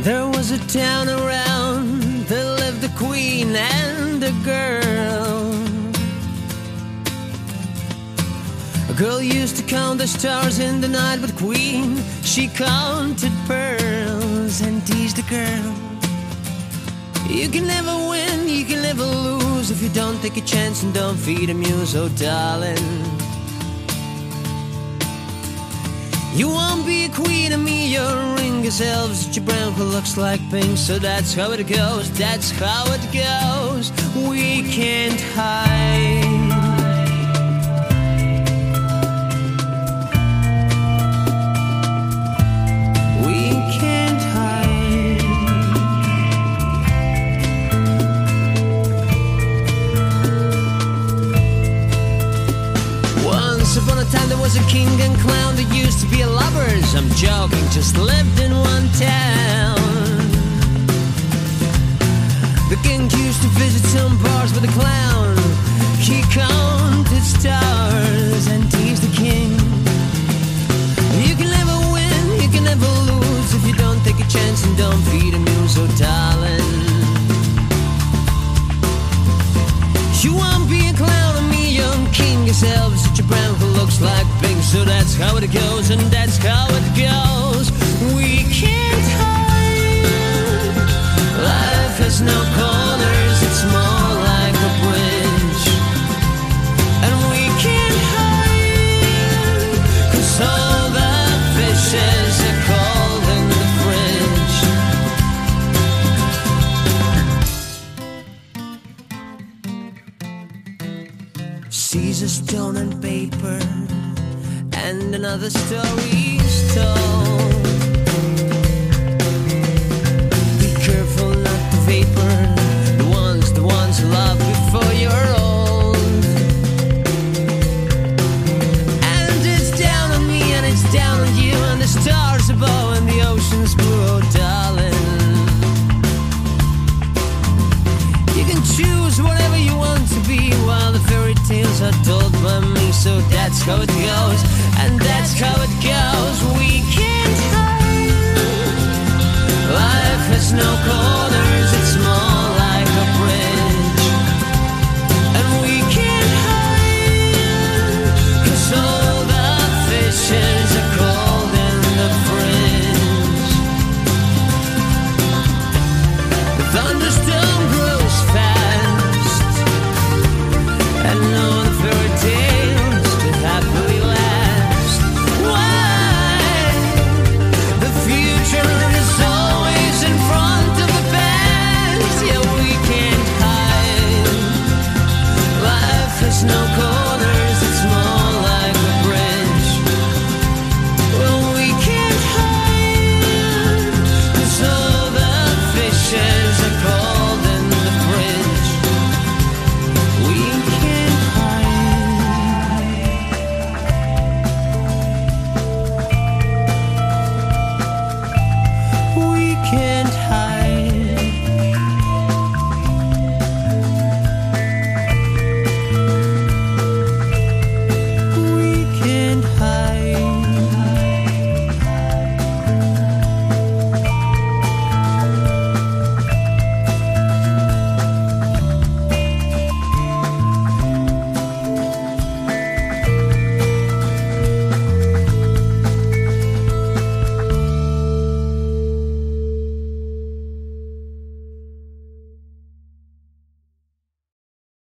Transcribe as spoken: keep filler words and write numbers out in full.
There was a town around, there lived a queen and a girl. A girl used to count the stars in the night, but queen, she counted pearls and teased the girl. You can never win, you can never lose if you don't take a chance and don't feed a muse, oh darling. You won't be a queen of me, your ring is elves, your brown who looks like pink. So that's how it goes, that's how it goes. We can't hide. We can't hide. Once upon a time there was a king and clown that used to be lovers. I'm joking, just lived in one town. The king used to visit some bars with the clown. He counted stars and teased the king. You can never win, you can never lose if you don't take a chance and don't feed a muse, oh darling. You won't be a clown of me, young king yourself, such a brown who looks like pink. So that's how it goes, and that's how it goes. We can't hide. Life has no corners, it's more like a bridge. And we can't hide, 'cause all the fishes are cold in the fridge. Seize a stone and paper, and another story's told. Be careful not to vapor, the ones, the ones who love before you're old. And it's down on me and it's down on you, and the stars above and the ocean's blue, oh darling. You can choose whatever you want to be while the fairy tales are told by me. So that's how it goes, and